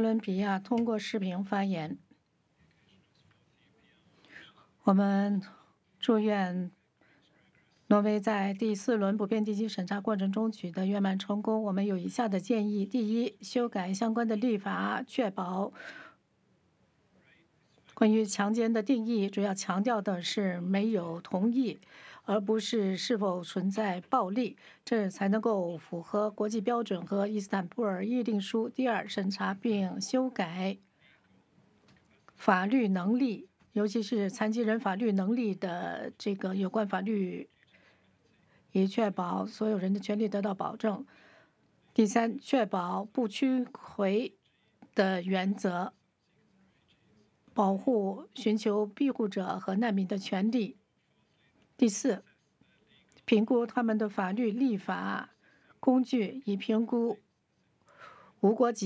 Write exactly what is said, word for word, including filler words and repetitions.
伦比亚通过视频发言。我们祝愿挪威在第四轮不变地区审查过程中取得圆满成功。我们有以下的建议：第一，修改相关的立法，确保关于强奸的定义主要强调的是没有同意，而不是是否存在暴力，这才能够符合国际标准和伊斯坦布尔议定书。第二，审查并修改法律能力，尤其是残疾人法律能力的这个有关法律，以确保所有人的权利得到保证。第三，确保不屈回的原则，保护寻求庇护者和难民的权利。第四，评估他们的法律立法工具，以评估无国籍